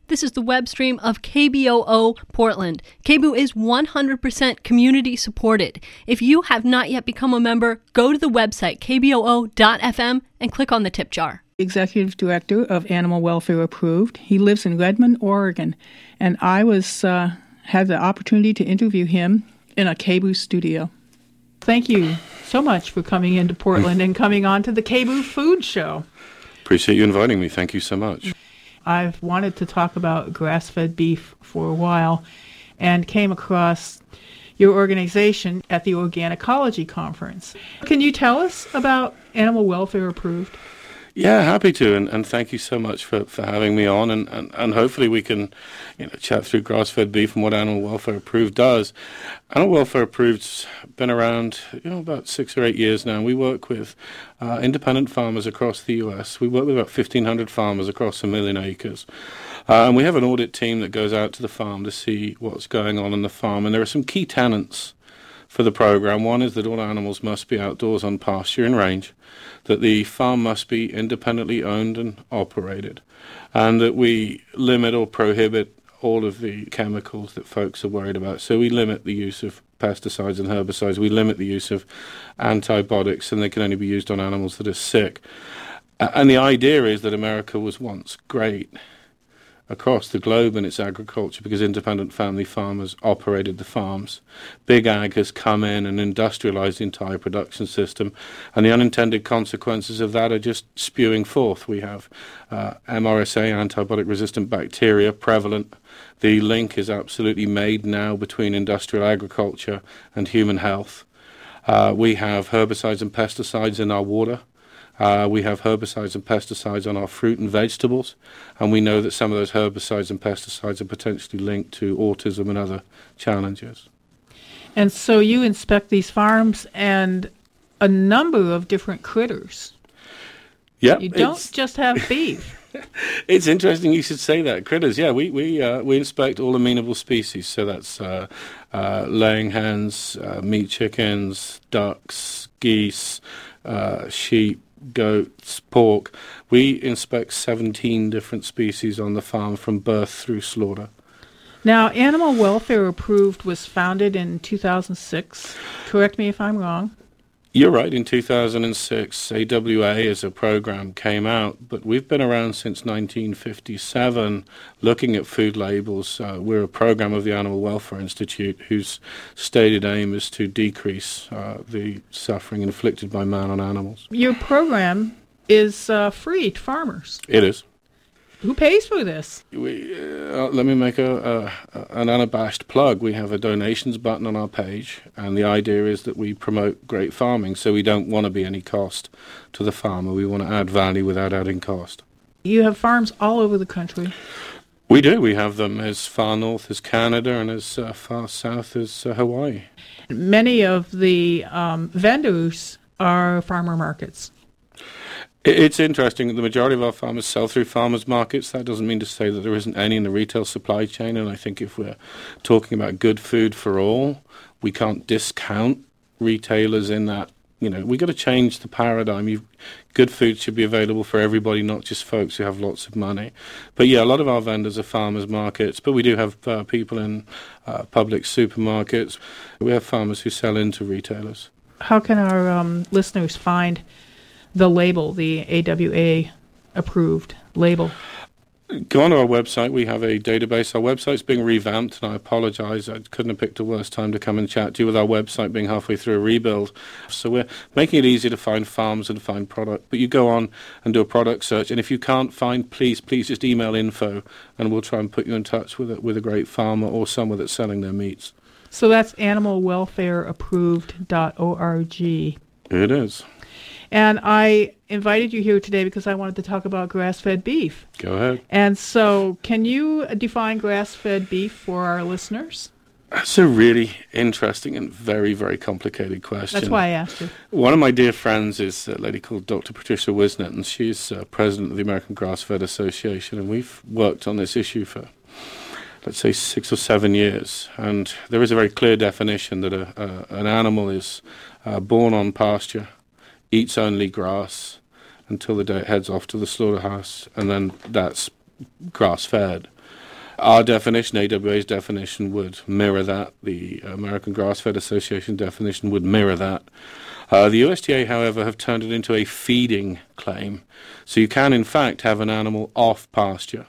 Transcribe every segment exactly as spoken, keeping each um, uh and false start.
This is the web stream of K B O O Portland. K B O O is one hundred percent community supported. If you have not yet become a member, go to the website k b o o dot f m and click on the tip jar. Executive Director of Animal Welfare Approved. He lives in Redmond, Oregon, and I was uh, had the opportunity to interview him in a K B O O studio. Thank you so much for coming into Portland and coming on to the K B O O Food Show. Appreciate you inviting me. Thank you so much. I've wanted to talk about grass-fed beef for a while and came across your organization at the Organicology Conference. Can you tell us about Animal Welfare Approved? Yeah, happy to, and, and thank you so much for, for having me on, and, and, and hopefully we can you know, chat through grass-fed beef and what Animal Welfare Approved does. Animal Welfare Approved's been around you know, about six or eight years now. We work with uh, independent farmers across the U S. We work with about fifteen hundred farmers across a million acres. Uh, and we have an audit team that goes out to the farm to see what's going on in the farm, and there are some key tenets for the program. One is that all animals must be outdoors on pasture and range, that the farm must be independently owned and operated, and that we limit or prohibit all of the chemicals that folks are worried about. So we limit the use of pesticides and herbicides. We limit the use of antibiotics, and they can only be used on animals that are sick. And the idea is that America was once great across the globe in its agriculture because independent family farmers operated the farms. Big ag has come in and industrialized the entire production system, and the unintended consequences of that are just spewing forth. We have uh, M R S A, antibiotic-resistant bacteria, prevalent. The link is absolutely made now between industrial agriculture and human health. Uh, we have herbicides and pesticides in our water. Uh, we have herbicides and pesticides on our fruit and vegetables, and we know that some of those herbicides and pesticides are potentially linked to autism and other challenges. And so you inspect these farms and a number of different critters. Yeah, you don't just have beef. It's interesting you should say that. Critters, yeah, we we uh, we inspect all amenable species. So that's uh, uh, laying hens, uh, meat chickens, ducks, geese, uh, sheep, goats, pork. We inspect seventeen different species on the farm from birth through slaughter. Now, Animal Welfare Approved was founded in two thousand six. Correct me if I'm wrong. You're right. In two thousand six, A W A as a program came out, but we've been around since nineteen fifty-seven looking at food labels. Uh, we're a program of the Animal Welfare Institute whose stated aim is to decrease uh, the suffering inflicted by man on animals. Your program is uh, free to farmers. It is. Who pays for this? We, uh, let me make a, a, an unabashed plug. We have a donations button on our page, and the idea is that we promote great farming, so we don't want to be any cost to the farmer. We want to add value without adding cost. You have farms all over the country. We do. We have them as far north as Canada and as uh, far south as uh, Hawaii. Many of the um, vendors are farmer markets. It's interesting that the majority of our farmers sell through farmers markets. That doesn't mean to say that there isn't any in the retail supply chain, and I think if we're talking about good food for all, we can't discount retailers in that. You know, we've got to change the paradigm. You've, good food should be available for everybody, not just folks who have lots of money. But yeah, a lot of our vendors are farmers markets, but we do have uh, people in uh, public supermarkets. We have farmers who sell into retailers. How can our um, listeners find the label, the A W A approved label? Go on to our website. We have a database. Our website's being revamped, and I apologize. I couldn't have picked a worse time to come and chat to you with our website being halfway through a rebuild. So we're making it easy to find farms and find product. But you go on and do a product search, and if you can't find, please, please just email info, and we'll try and put you in touch with a, with a great farmer or someone that's selling their meats. So that's animal welfare approved dot org. It is. And I invited you here today because I wanted to talk about grass-fed beef. Go ahead. And so can you define grass-fed beef for our listeners? That's a really interesting and very, very complicated question. That's why I asked you. One of my dear friends is a lady called Doctor Patricia Wisnett, and she's uh, president of the American Grass-Fed Association, and we've worked on this issue for, let's say, six or seven years. And there is a very clear definition that a, a, an animal is uh, born on pasture, eats only grass until the day it heads off to the slaughterhouse, and then that's grass-fed. Our definition, A W A's definition, would mirror that. The American Grass-Fed Association definition would mirror that. Uh, the U S D A, however, have turned it into a feeding claim. So you can, in fact, have an animal off pasture,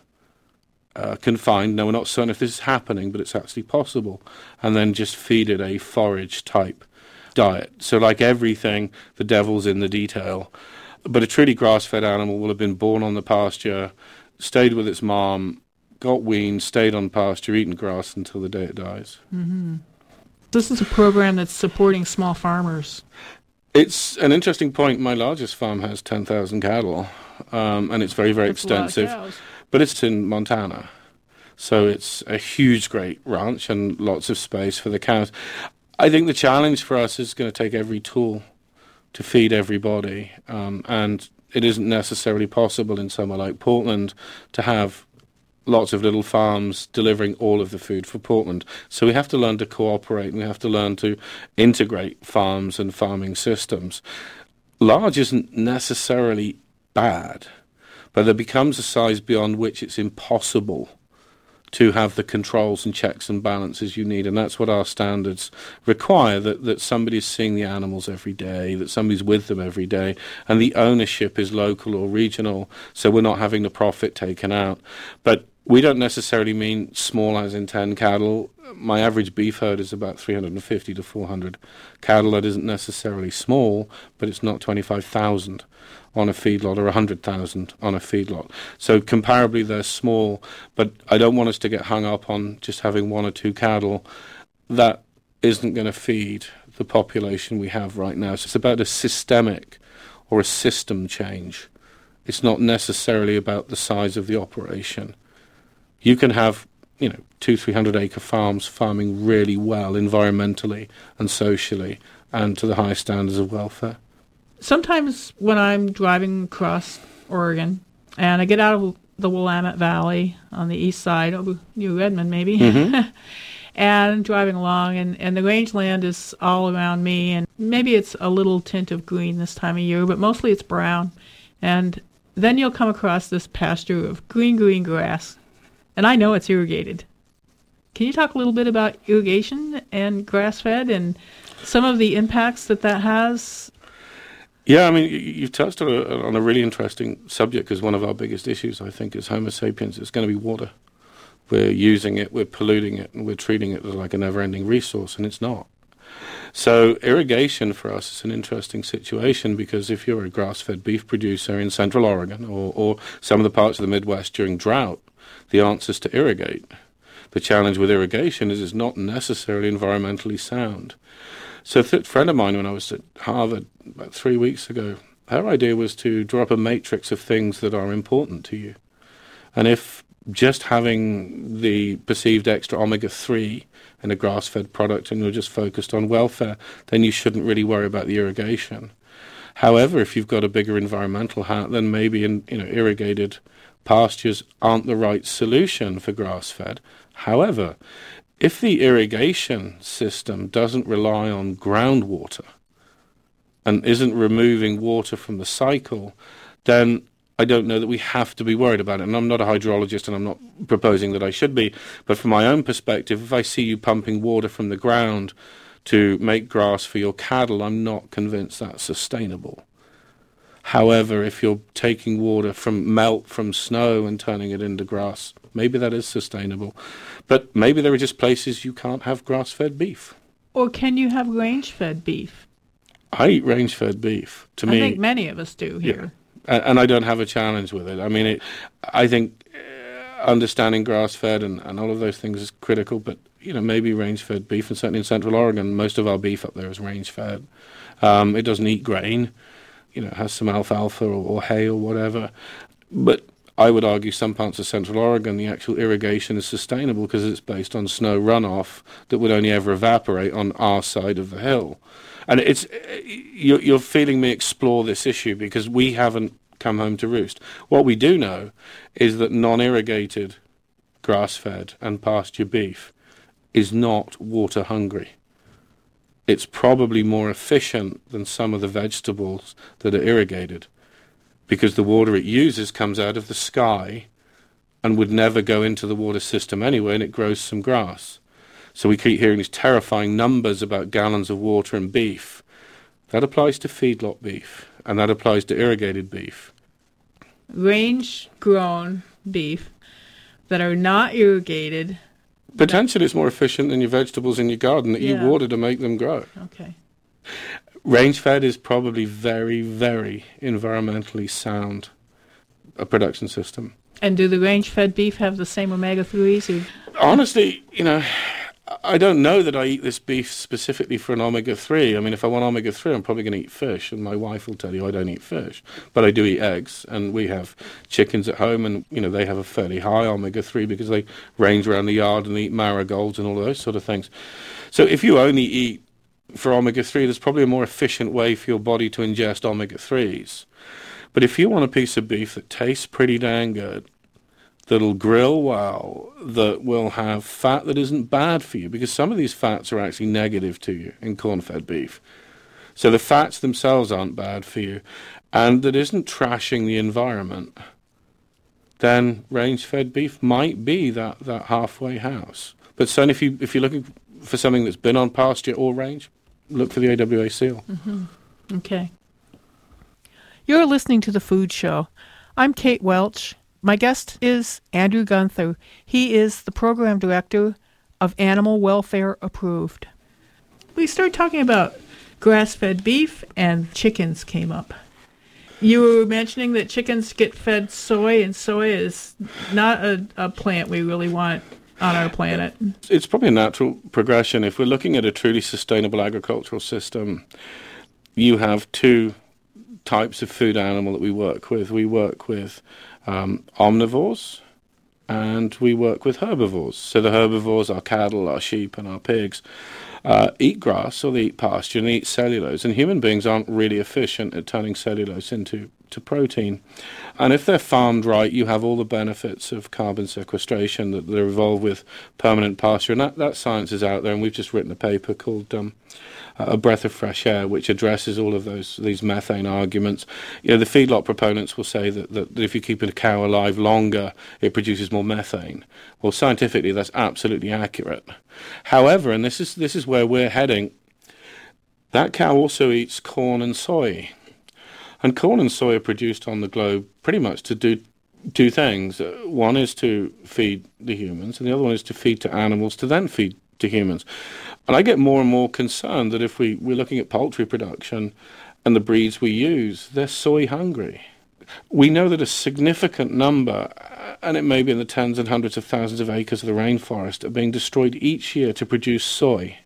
uh, confined. Now, we're not certain if this is happening, but it's actually possible. And then just feed it a forage-type diet. So like everything, the devil's in the detail. But a truly grass-fed animal will have been born on the pasture, stayed with its mom, got weaned, stayed on pasture, eaten grass until the day it dies. Mm-hmm. This is a program that's supporting small farmers. It's an interesting point. My largest farm has ten thousand cattle, um, and it's very, very That's extensive. A lot of cows. But it's in Montana. So it's a huge, great ranch and lots of space for the cows. I think the challenge for us is going to take every tool to feed everybody, um, and it isn't necessarily possible in somewhere like Portland to have lots of little farms delivering all of the food for Portland. So we have to learn to cooperate, and we have to learn to integrate farms and farming systems. Large isn't necessarily bad, but there becomes a size beyond which it's impossible to have the controls and checks and balances you need, and that's what our standards require, that, that somebody's seeing the animals every day, that somebody's with them every day, and the ownership is local or regional, so we're not having the profit taken out. But we don't necessarily mean small as in ten cattle. My average beef herd is about three hundred fifty to four hundred cattle. That isn't necessarily small, but it's not twenty-five thousand on a feedlot or one hundred thousand on a feedlot. So comparably they're small, but I don't want us to get hung up on just having one or two cattle. That isn't going to feed the population we have right now. So it's about a systemic or a system change. It's not necessarily about the size of the operation. You can have, you know, two, three hundred acre farms farming really well environmentally and socially and to the highest standards of welfare. Sometimes when I'm driving across Oregon and I get out of the Willamette Valley on the east side, of New Redmond maybe, mm-hmm. and I'm driving along and, and the rangeland is all around me, and maybe it's a little tint of green this time of year, but mostly it's brown. And then you'll come across this pasture of green, green grass, and I know it's irrigated. Can you talk a little bit about irrigation and grass-fed and some of the impacts that that has? Yeah, I mean, you've touched on a, on a really interesting subject, because one of our biggest issues, I think, is Homo sapiens. It's going to be water. We're using it, we're polluting it, and we're treating it as like a never-ending resource, and it's not. So irrigation for us is an interesting situation, because if you're a grass-fed beef producer in Central Oregon or, or some of the parts of the Midwest during drought, the answer is to irrigate. The challenge with irrigation is it's not necessarily environmentally sound. So a th- friend of mine, when I was at Harvard about three weeks ago, her idea was to draw up a matrix of things that are important to you. And if just having the perceived extra omega three in a grass-fed product and you're just focused on welfare, then you shouldn't really worry about the irrigation. However, if you've got a bigger environmental hat, then maybe in, you know, irrigated pastures aren't the right solution for grass-fed. However, if the irrigation system doesn't rely on groundwater and isn't removing water from the cycle, then I don't know that we have to be worried about it. And I'm not a hydrologist, and I'm not proposing that I should be, but from my own perspective, if I see you pumping water from the ground to make grass for your cattle, I'm not convinced that's sustainable. However, if you're taking water from melt from snow and turning it into grass, maybe that is sustainable. But maybe there are just places you can't have grass-fed beef. Or can you have range-fed beef? I eat range-fed beef. To I me, think many of us do here. Yeah. And I don't have a challenge with it. I mean, it, I think uh, understanding grass-fed and, and all of those things is critical, but, you know, maybe range-fed beef, and certainly in Central Oregon, most of our beef up there is range-fed. Um, it doesn't eat grain. You know, it has some alfalfa or, or hay or whatever. But I would argue some parts of Central Oregon, the actual irrigation is sustainable because it's based on snow runoff that would only ever evaporate on our side of the hill. And it's you're, you're feeling me explore this issue because we haven't come home to roost. What we do know is that non-irrigated grass-fed and pasture beef is not water hungry. It's probably more efficient than some of the vegetables that are irrigated, because the water it uses comes out of the sky and would never go into the water system anyway, and it grows some grass. So we keep hearing these terrifying numbers about gallons of water in beef. That applies to feedlot beef, and that applies to irrigated beef. Range-grown beef that are not irrigated. Potentially it's more efficient than your vegetables in your garden that Yeah. you water to make them grow. Okay. Range-fed is probably very, very environmentally sound a production system. And do the range-fed beef have the same omega threes? Or? Honestly, you know, I don't know that I eat this beef specifically for an omega three. I mean, if I want omega three, I'm probably going to eat fish, and my wife will tell you I don't eat fish. But I do eat eggs, and we have chickens at home, and, you know, they have a fairly high omega three because they range around the yard and eat marigolds and all those sort of things. So if you only eat for omega three, there's probably a more efficient way for your body to ingest omega threes. But if you want a piece of beef that tastes pretty dang good, that'll grill well, that will have fat that isn't bad for you, because some of these fats are actually negative to you in corn-fed beef. So the fats themselves aren't bad for you, and that isn't trashing the environment, then range-fed beef might be that, that halfway house. But certainly if, you, if you're looking for something that's been on pasture or range, look for the A W A seal. Mm-hmm. Okay. You're listening to The Food Show. I'm Kate Welch. My guest is Andrew Gunther. He is the program director of Animal Welfare Approved. We started talking about grass-fed beef, and chickens came up. You were mentioning that chickens get fed soy, and soy is not a, a plant we really want on our planet. It's probably a natural progression. If we're looking at a truly sustainable agricultural system, you have two types of food animal that we work with. We work with um, omnivores, and we work with herbivores. So the herbivores, our cattle, our sheep, and our pigs, uh, eat grass, or they eat pasture, and they eat cellulose. And human beings aren't really efficient at turning cellulose into to protein. And if they're farmed right, you have all the benefits of carbon sequestration that, that are involved with permanent pasture. And that, that science is out there, and we've just written a paper called um, A Breath of Fresh Air, which addresses all of those these methane arguments. You know, the feedlot proponents will say that, that, that if you keep a cow alive longer, it produces more methane. Well, scientifically, that's absolutely accurate. However, and this is this is where we're heading, that cow also eats corn and soy. And corn and soy are produced on the globe pretty much to do two things. Uh, one is to feed the humans, and the other one is to feed to animals to then feed to humans. And I get more and more concerned that if we, we're looking at poultry production and the breeds we use, they're soy hungry. We know that a significant number, and it may be in the tens and hundreds of thousands of acres of the rainforest, are being destroyed each year to produce soy.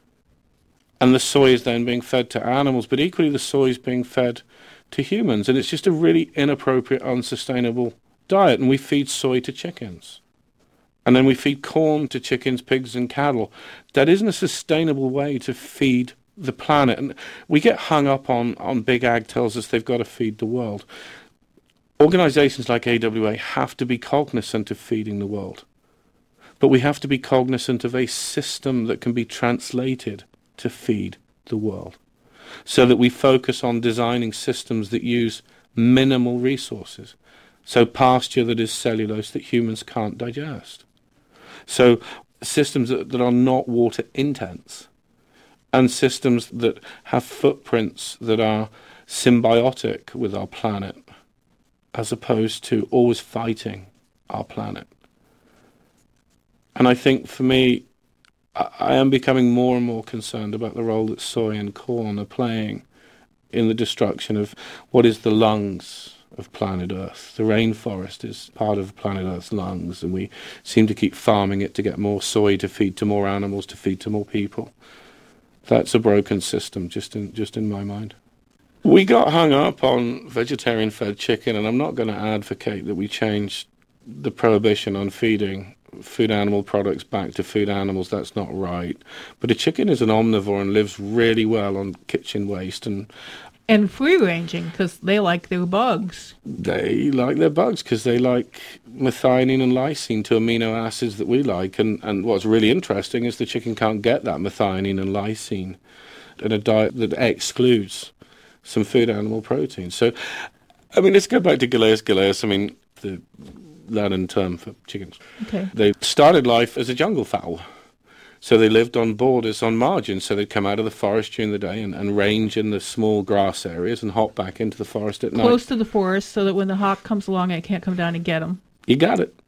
And the soy is then being fed to animals, but equally the soy is being fed to humans. And it's just a really inappropriate, unsustainable diet. And we feed soy to chickens. And then we feed corn to chickens, pigs, and cattle. That isn't a sustainable way to feed the planet. And we get hung up on, on big ag tells us they've got to feed the world. Organizations like A W A have to be cognizant of feeding the world. But we have to be cognizant of a system that can be translated to feed the world, so that we focus on designing systems that use minimal resources. So pasture that is cellulose that humans can't digest. So systems that, that are not water intense, and systems that have footprints that are symbiotic with our planet, as opposed to always fighting our planet. And I think for me, I am becoming more and more concerned about the role that soy and corn are playing in the destruction of what is the lungs of planet Earth. The rainforest is part of planet Earth's lungs, and we seem to keep farming it to get more soy to feed to more animals, to feed to more people. That's a broken system, just in just in my mind. We got hung up on vegetarian-fed chicken, and I'm not going to advocate that we change the prohibition on feeding food animal products back to food animals. That's not right. But a chicken is an omnivore and lives really well on kitchen waste. And And free-ranging, because they like their bugs. They like their bugs because they like methionine and lysine, two amino acids that we like. And, and what's really interesting is the chicken can't get that methionine and lysine in a diet that excludes some food animal protein. So, I mean, let's go back to Galeas galeas. I mean, the Latin term for chickens. Okay. They started life as a jungle fowl. So they lived on borders, on margins, so they'd come out of the forest during the day and, and range in the small grass areas and hop back into the forest at night. Close to the forest so that when the hawk comes along, it can't come down and get them. You got it.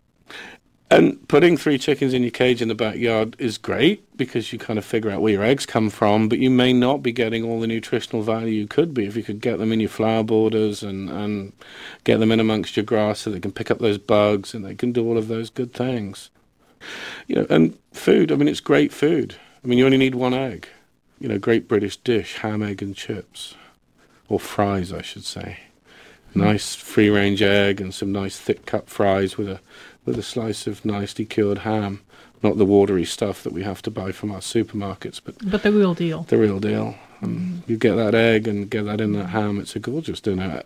And putting three chickens in your cage in the backyard is great because you kind of figure out where your eggs come from, but you may not be getting all the nutritional value you could be if you could get them in your flower borders and, and get them in amongst your grass so they can pick up those bugs and they can do all of those good things. You know, and food, I mean, it's great food. I mean, you only need one egg. You know, great British dish, ham, egg, and chips. Or fries, I should say. Nice free-range egg and some nice thick-cut fries with a with a slice of nicely cured ham. Not the watery stuff that we have to buy from our supermarkets, but But the real deal. the real deal. And you get that egg and get that in that ham, it's a gorgeous dinner.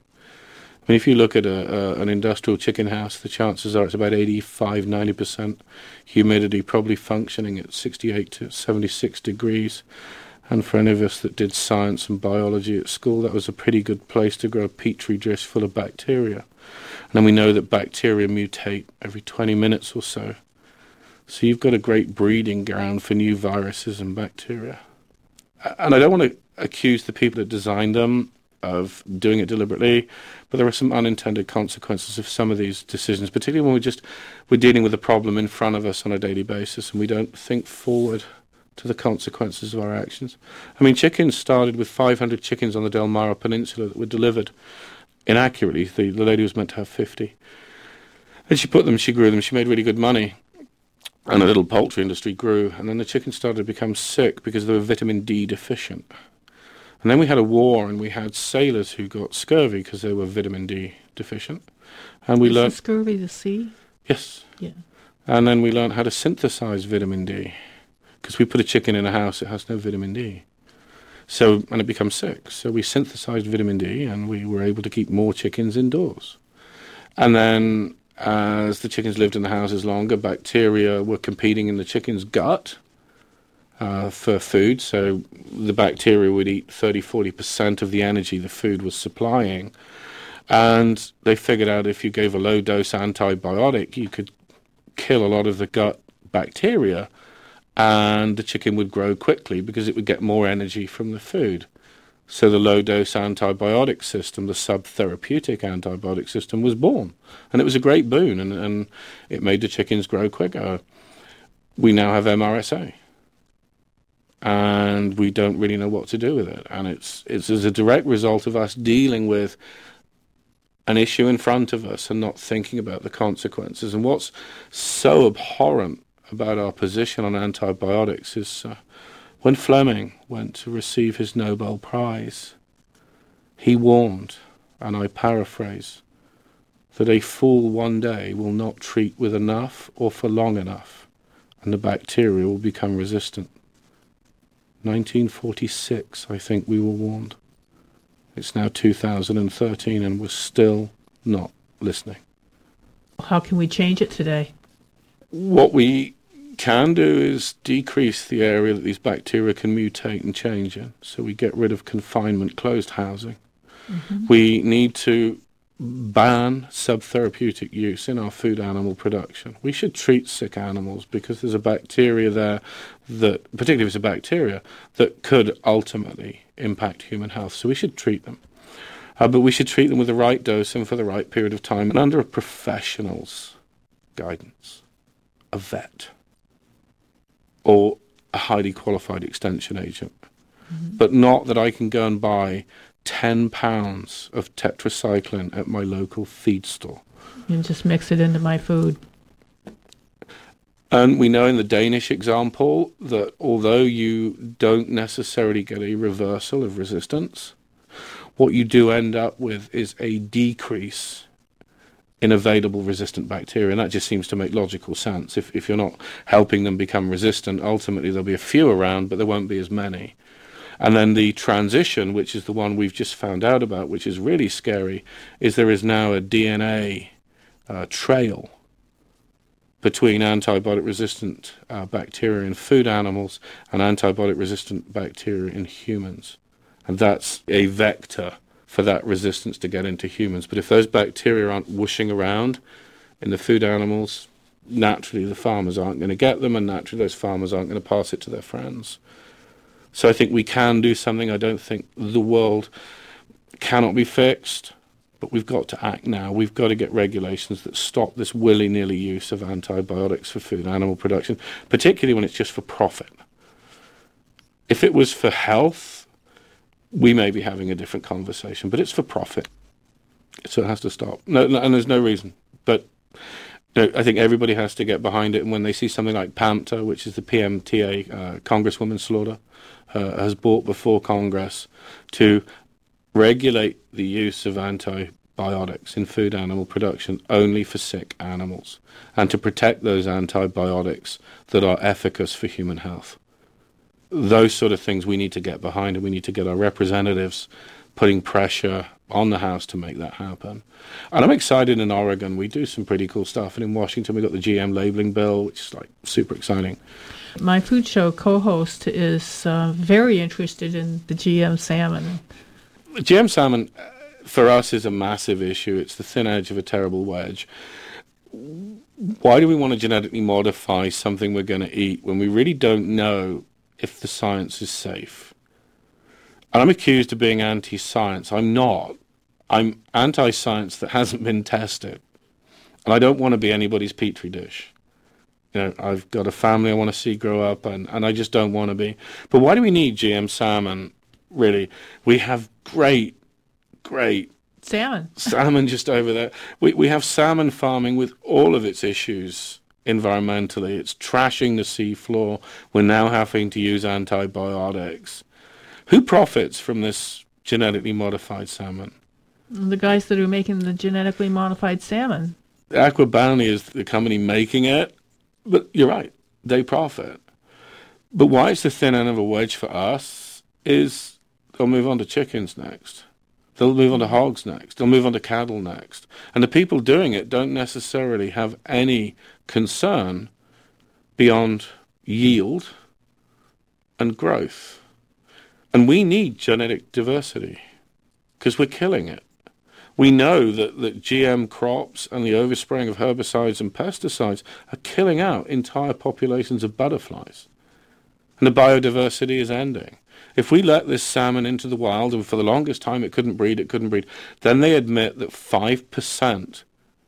I mean, if you look at a, a, an industrial chicken house, the chances are it's about eighty-five, ninety percent humidity, probably functioning at sixty-eight to seventy-six degrees. And for any of us that did science and biology at school, that was a pretty good place to grow a petri dish full of bacteria. And then we know that bacteria mutate every twenty minutes or so. So you've got a great breeding ground for new viruses and bacteria. And I don't want to accuse the people that designed them of doing it deliberately, but there are some unintended consequences of some of these decisions, particularly when we're just we're dealing with a problem in front of us on a daily basis and we don't think forward to the consequences of our actions. I mean, chickens started with five hundred chickens on the Del Mar Peninsula that were delivered inaccurately. The, the lady was meant to have fifty. And she put them, she grew them, she made really good money. And the little poultry industry grew. And then the chickens started to become sick because they were vitamin D deficient. And then we had a war, and we had sailors who got scurvy because they were vitamin D deficient. And we Is learned the scurvy the sea? yes. Yeah. And then we learned how to synthesize vitamin D, because we put a chicken in a house that has no vitamin D. So, and it becomes sick. So we synthesized vitamin D, and we were able to keep more chickens indoors. And then, as the chickens lived in the houses longer, bacteria were competing in the chicken's gut uh, for food. So the bacteria would eat thirty, forty percent of the energy the food was supplying. And they figured out if you gave a low-dose antibiotic, you could kill a lot of the gut bacteria, and the chicken would grow quickly because it would get more energy from the food. So the low-dose antibiotic system, the sub-therapeutic antibiotic system, was born. And it was a great boon, and, and it made the chickens grow quicker. We now have M R S A, and we don't really know what to do with it. And it's it's as a direct result of us dealing with an issue in front of us and not thinking about the consequences. And what's so abhorrent about our position on antibiotics is uh, when Fleming went to receive his Nobel Prize, he warned, and I paraphrase, that a fool one day will not treat with enough or for long enough, and the bacteria will become resistant. nineteen forty-six, I think we were warned. It's now two thousand thirteen, and we're still not listening. How can we change it today? What we can do is decrease the area that these bacteria can mutate and change in. So we get rid of confinement, closed housing. Mm-hmm. We need to ban subtherapeutic use in our food animal production. We should treat sick animals because there's a bacteria there that, particularly if it's a bacteria, that could ultimately impact human health. So we should treat them. Uh, but we should treat them with the right dose and for the right period of time and under a professional's guidance, a vet, or a highly qualified extension agent. Mm-hmm. But not that I can go and buy ten pounds of tetracycline at my local feed store. And just mix it into my food. And we know in the Danish example that although you don't necessarily get a reversal of resistance, what you do end up with is a decrease in available resistant bacteria. And that just seems to make logical sense. If, if you're not helping them become resistant, ultimately there'll be a few around, but there won't be as many. And then the transition, which is the one we've just found out about, which is really scary, is there is now a D N A uh, trail between antibiotic-resistant uh, bacteria in food animals and antibiotic-resistant bacteria in humans. And that's a vector for that resistance to get into humans. But if those bacteria aren't whooshing around in the food animals, naturally the farmers aren't going to get them, and naturally those farmers aren't going to pass it to their friends. So I think we can do something. I don't think the world cannot be fixed, but we've got to act now. We've got to get regulations that stop this willy-nilly use of antibiotics for food and animal production, particularly when it's just for profit. If it was for health, we may be having a different conversation, but it's for profit. So it has to stop. No, no, and there's no reason. But no, I think everybody has to get behind it, and when they see something like PAMTA, which is the P M T A, uh, Congresswoman Slaughter, uh, has brought before Congress to regulate the use of antibiotics in food animal production only for sick animals, and to protect those antibiotics that are efficacious for human health. Those sort of things we need to get behind, and we need to get our representatives putting pressure on the House to make that happen. And I'm excited in Oregon. We do some pretty cool stuff. And in Washington, we've got the G M labeling bill, which is like super exciting. My food show co-host is uh, very interested in the G M salmon. G M salmon, for us, is a massive issue. It's the thin edge of a terrible wedge. Why do we want to genetically modify something we're going to eat when we really don't know if the science is safe? And I'm accused of being anti-science. I'm not. I'm anti-science that hasn't been tested. And I don't want to be anybody's petri dish. You know, I've got a family I want to see grow up, and, and I just don't want to be. But why do we need G M salmon, really? We have great, great salmon. salmon just over there. We we have salmon farming with all of its issues environmentally. It's trashing the sea floor. We're now having to use antibiotics. Who profits from this genetically modified salmon? The guys that are making the genetically modified salmon. Aqua Bounty is the company making it, but you're right, they profit. But why it's the thin end of a wedge for us is they'll move on to chickens next. They'll move on to hogs next. They'll move on to cattle next. And the people doing it don't necessarily have any concern beyond yield and growth. And we need genetic diversity because we're killing it. We know that, that G M crops and the overspraying of herbicides and pesticides are killing out entire populations of butterflies. And the biodiversity is ending. If we let this salmon into the wild, and for the longest time it couldn't breed, it couldn't breed, then they admit that five percent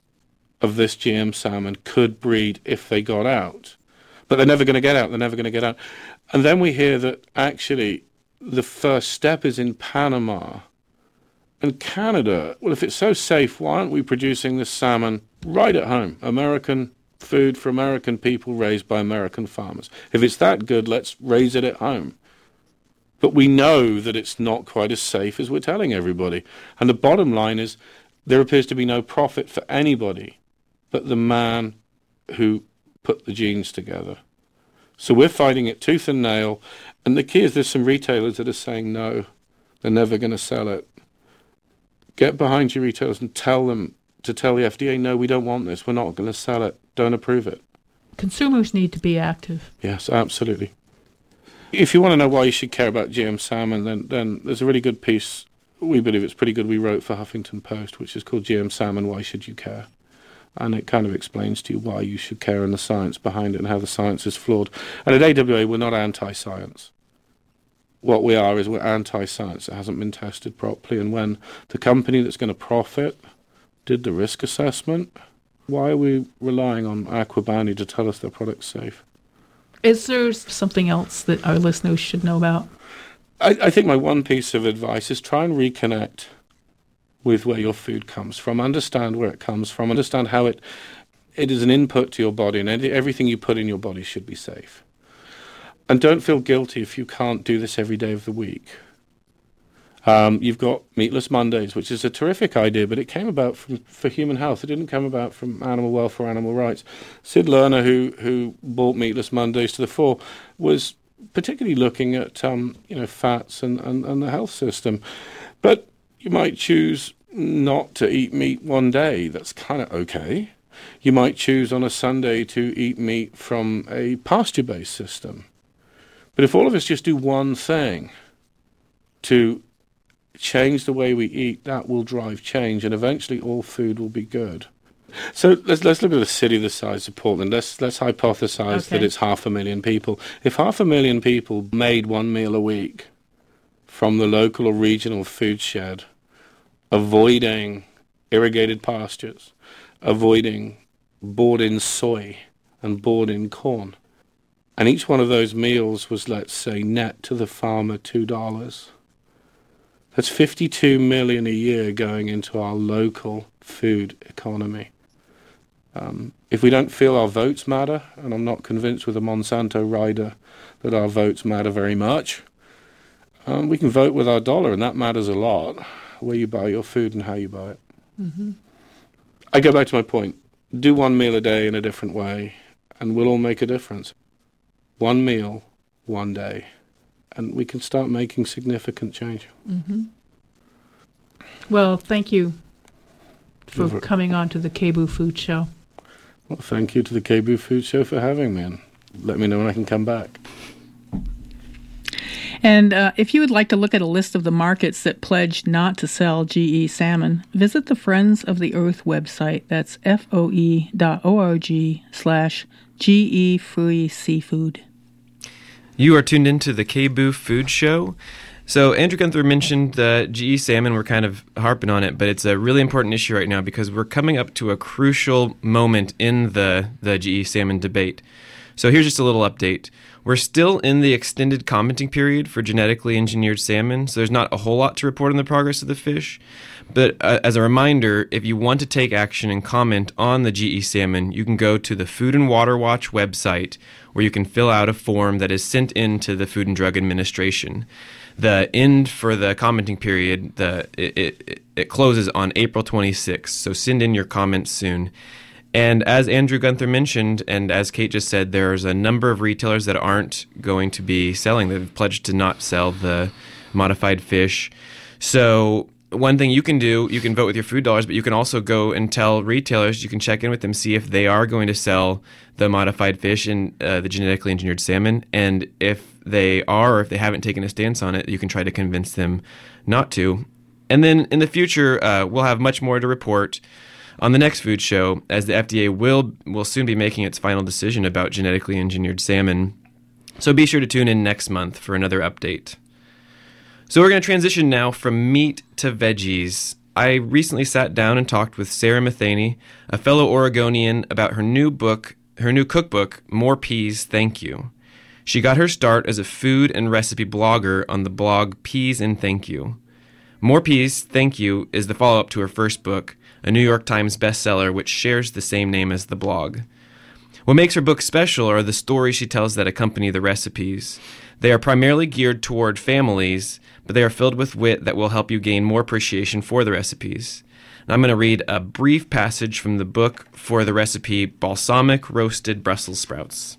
of this G M salmon could breed if they got out. But they're never going to get out, they're never going to get out. And then we hear that actually the first step is in Panama and Canada. Well, if it's so safe, why aren't we producing this salmon right at home? American food for American people raised by American farmers. If it's that good, let's raise it at home. But we know that it's not quite as safe as we're telling everybody. And the bottom line is there appears to be no profit for anybody but the man who put the genes together. So we're fighting it tooth and nail. And the key is there's some retailers that are saying no, they're never going to sell it. Get behind your retailers and tell them to tell the F D A, no, we don't want this. We're not going to sell it. Don't approve it. Consumers need to be active. Yes, absolutely. If you want to know why you should care about G M salmon, then, then there's a really good piece, we believe it's pretty good, we wrote for Huffington Post, which is called G M Salmon, Why Should You Care? And it kind of explains to you why you should care and the science behind it and how the science is flawed. And at A W A, we're not anti-science. What we are is we're anti-science. It hasn't been tested properly. And when the company that's going to profit did the risk assessment, why are we relying on Aqua Bounty to tell us their product's safe? Is there something else that our listeners should know about? I, I think my one piece of advice is try and reconnect with where your food comes from. Understand where it comes from. Understand how it it is an input to your body, and everything you put in your body should be safe. And don't feel guilty if you can't do this every day of the week. Um, you've got Meatless Mondays, which is a terrific idea, but it came about from, for human health. It didn't come about from animal welfare, animal rights. Sid Lerner, who who brought Meatless Mondays to the fore, was particularly looking at um, you know fats and, and, and the health system. But you might choose not to eat meat one day. That's kind of okay. You might choose on a Sunday to eat meat from a pasture-based system. But if all of us just do one thing to change the way we eat, that will drive change, and eventually all food will be good. So let's let's look at a city the size of Portland. Let's let's hypothesize Okay. that it's half a million people. If half a million people made one meal a week from the local or regional food shed, avoiding irrigated pastures, avoiding bought-in soy and bought-in corn, and each one of those meals was, let's say, net to the farmer two dollars. That's fifty-two million dollars a year going into our local food economy. Um, if we don't feel our votes matter, and I'm not convinced with a Monsanto rider that our votes matter very much, um, we can vote with our dollar, and that matters a lot, where you buy your food and how you buy it. Mm-hmm. I go back to my point. Do one meal a day in a different way, and we'll all make a difference. One meal, one day. And we can start making significant change. Mm-hmm. Well, thank you for Over. coming on to the KBOO Food Show. Well, thank you to the KBOO Food Show for having me, and let me know when I can come back. And uh, if you would like to look at a list of the markets that pledged not to sell G E salmon, visit the Friends of the Earth website. That's foe dot org slash GE Free Seafood. You are tuned into the KBOO Food Show. So Andrew Gunther mentioned the G E salmon. We're kind of harping on it, but it's a really important issue right now because we're coming up to a crucial moment in the, the G E salmon debate. So here's just a little update. We're still in the extended commenting period for genetically engineered salmon, so there's not a whole lot to report on the progress of the fish. But uh, as a reminder, if you want to take action and comment on the G E salmon, you can go to the Food and Water Watch website where you can fill out a form that is sent in to the Food and Drug Administration. The end for the commenting period, the it, it, it closes on April twenty-sixth, so send in your comments soon. And as Andrew Gunther mentioned, and as Kate just said, there's a number of retailers that aren't going to be selling. They've pledged to not sell the modified fish. So one thing you can do, you can vote with your food dollars, but you can also go and tell retailers, you can check in with them, see if they are going to sell the modified fish and uh, the genetically engineered salmon. And if they are, or if they haven't taken a stance on it, you can try to convince them not to. And then in the future, uh, we'll have much more to report on the next food show, as the F D A will will soon be making its final decision about genetically engineered salmon. So be sure to tune in next month for another update. So we're going to transition now from meat to veggies. I recently sat down and talked with Sarah Matheny, a fellow Oregonian, about her new book, her new cookbook, More Peas, Thank You. She got her start as a food and recipe blogger on the blog Peas and Thank You. More Peas, Thank You is the follow-up to her first book, a New York Times bestseller which shares the same name as the blog. What makes her book special are the stories she tells that accompany the recipes. They are primarily geared toward families, but they are filled with wit that will help you gain more appreciation for the recipes. And I'm going to read a brief passage from the book for the recipe Balsamic Roasted Brussels Sprouts.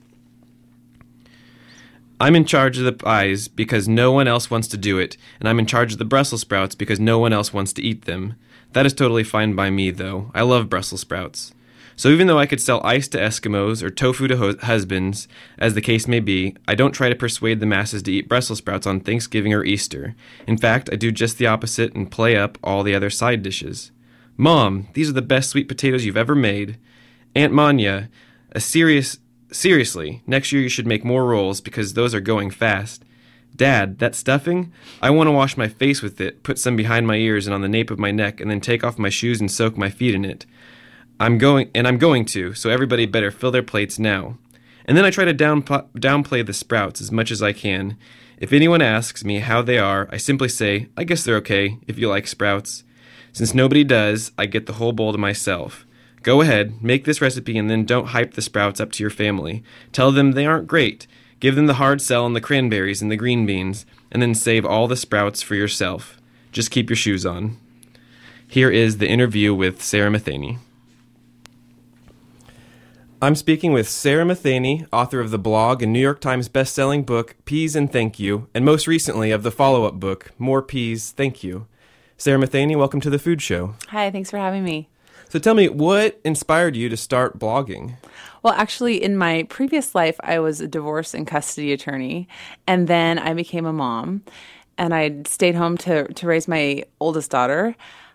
I'm in charge of the pies because no one else wants to do it, and I'm in charge of the Brussels sprouts because no one else wants to eat them. That is totally fine by me, though. I love Brussels sprouts. So even though I could sell ice to Eskimos or tofu to ho- husbands, as the case may be, I don't try to persuade the masses to eat Brussels sprouts on Thanksgiving or Easter. In fact, I do just the opposite and play up all the other side dishes. Mom, these are the best sweet potatoes you've ever made. Aunt Manya, a serious... Seriously, next year you should make more rolls because those are going fast. Dad, that stuffing? I want to wash my face with it, put some behind my ears and on the nape of my neck, and then take off my shoes and soak my feet in it. I'm going, and I'm going to, so everybody better fill their plates now. And then I try to down, downplay the sprouts as much as I can. If anyone asks me how they are, I simply say, I guess they're okay, if you like sprouts. Since nobody does, I get the whole bowl to myself. Go ahead, make this recipe, and then don't hype the sprouts up to your family. Tell them they aren't great. Give them the hard sell on the cranberries and the green beans, and then save all the sprouts for yourself. Just keep your shoes on. Here is the interview with Sarah Matheny. I'm speaking with Sarah Matheny, author of the blog and New York Times best-selling book, Peas and Thank You, and most recently of the follow-up book, More Peas, Thank You. Sarah Matheny, welcome to the Food Show. Hi, thanks for having me. So tell me, what inspired you to start blogging? Well, actually, in my previous life, I was a divorce and custody attorney, and then I became a mom, and I stayed home to, to raise my oldest daughter.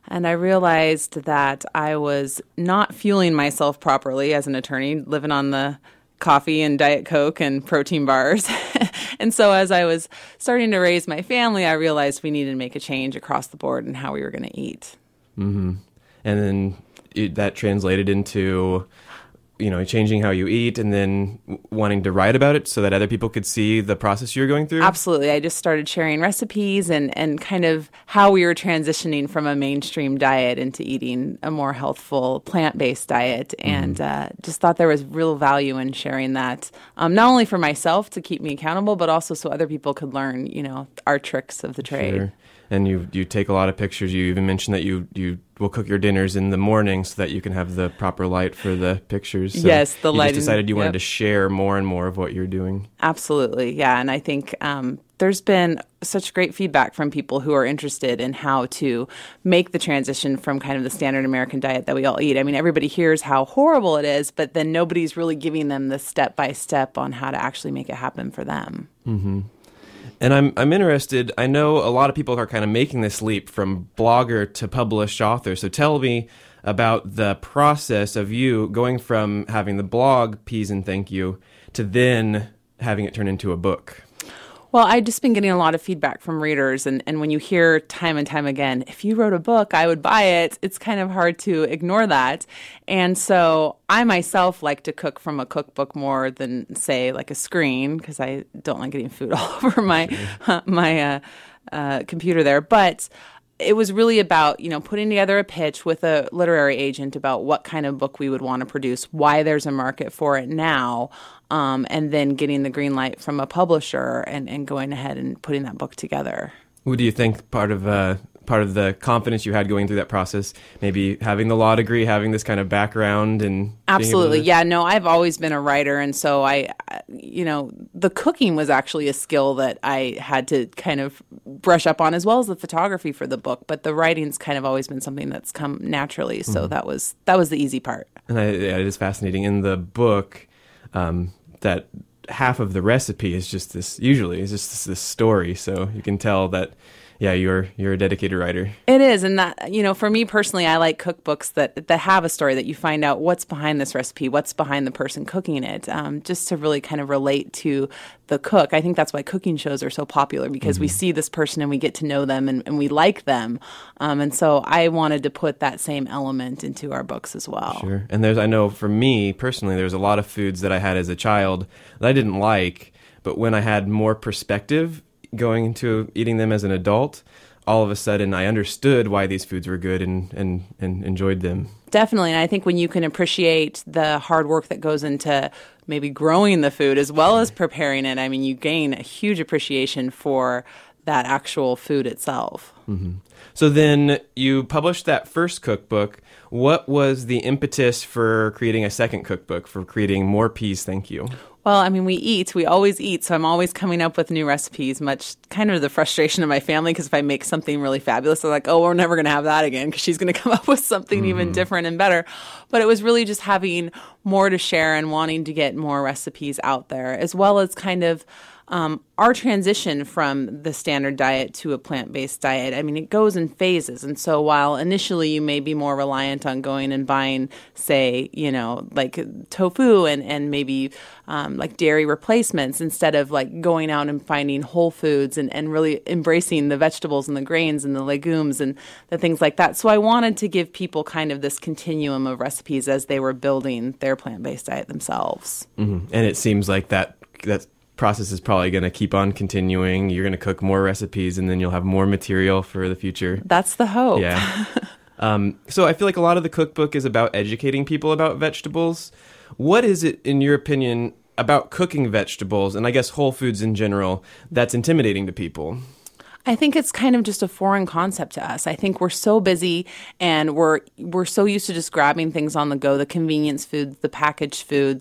And I realized that I was not fueling myself properly as an attorney, living on the coffee and Diet Coke and protein bars. And so as I was starting to raise my family, I realized we needed to make a change across the board in how we were going to eat. Mm-hmm. And then it, that translated into, you know, changing how you eat and then wanting to write about it so that other people could see the process you were going through? Absolutely. I just started sharing recipes and, and kind of how we were transitioning from a mainstream diet into eating a more healthful, plant-based diet, and mm-hmm. uh, just thought there was real value in sharing that, um, not only for myself to keep me accountable, but also so other people could learn, you know, our tricks of the trade. Sure. And you you take a lot of pictures. You even mentioned that you, you will cook your dinners in the morning so that you can have the proper light for the pictures. So yes, the you light. You just decided you yep. wanted to share more and more of what you're doing. Absolutely, yeah. And I think um, there's been such great feedback from people who are interested in how to make the transition from kind of the standard American diet that we all eat. I mean, everybody hears how horrible it is, but then nobody's really giving them the step-by-step on how to actually make it happen for them. Mm-hmm. And I'm I'm interested, I know a lot of people are kind of making this leap from blogger to published author. So tell me about the process of you going from having the blog, Peas and Thank You, to then having it turn into a book. Well, I've just been getting a lot of feedback from readers, and, and when you hear time and time again, if you wrote a book, I would buy it, it's kind of hard to ignore that. And so I myself like to cook from a cookbook more than, say, like a screen, because I don't like getting food all over my, uh, my uh, uh, computer there. But it was really about, you know, putting together a pitch with a literary agent about what kind of book we would want to produce, why there's a market for it now, um, and then getting the green light from a publisher and, and going ahead and putting that book together. What do you think part of uh, part of the confidence you had going through that process, maybe having the law degree, having this kind of background and Absolutely. To... Yeah, no, I've always been a writer. And so I, you know, the cooking was actually a skill that I had to kind of brush up on, as well as the photography for the book. But the writing's kind of always been something that's come naturally. So mm-hmm. that was that was the easy part. And I, yeah, it is fascinating. In the book, um, that half of the recipe is just this, usually, is just this, this story. So you can tell that, yeah, you're you're a dedicated writer. It is, and that, you know, for me personally, I like cookbooks that that have a story, that you find out what's behind this recipe, what's behind the person cooking it, um, just to really kind of relate to the cook. I think that's why cooking shows are so popular, because mm-hmm. we see this person and we get to know them and, and we like them, um, and so I wanted to put that same element into our books as well. Sure, and there's, I know for me personally, there's a lot of foods that I had as a child that I didn't like, but when I had more perspective going into eating them as an adult, all of a sudden I understood why these foods were good and, and, and enjoyed them. Definitely. And I think when you can appreciate the hard work that goes into maybe growing the food as well as preparing it, I mean, you gain a huge appreciation for that actual food itself. Mm-hmm. So then you published that first cookbook. What was the impetus for creating a second cookbook, for creating more Peas, Thank You? Well, I mean, we eat. We always eat. So I'm always coming up with new recipes, much kind of the frustration of my family, because if I make something really fabulous, they're like, oh, we're never going to have that again, because she's going to come up with something mm-hmm. even different and better. But it was really just having more to share and wanting to get more recipes out there, as well as kind of Um, our transition from the standard diet to a plant-based diet. I mean, it goes in phases. And so while initially you may be more reliant on going and buying, say, you know, like tofu and, and maybe um, like dairy replacements, instead of like going out and finding whole foods and, and really embracing the vegetables and the grains and the legumes and the things like that. So I wanted to give people kind of this continuum of recipes as they were building their plant-based diet themselves. Mm-hmm. And it seems like that that's process is probably going to keep on continuing. You're going to cook more recipes, and then you'll have more material for the future. That's the hope. Yeah. um, so I feel like a lot of the cookbook is about educating people about vegetables. What is it, in your opinion, about cooking vegetables, and I guess whole foods in general, that's intimidating to people? I think it's kind of just a foreign concept to us. I think we're so busy and we're we're so used to just grabbing things on the go, the convenience foods, the packaged foods.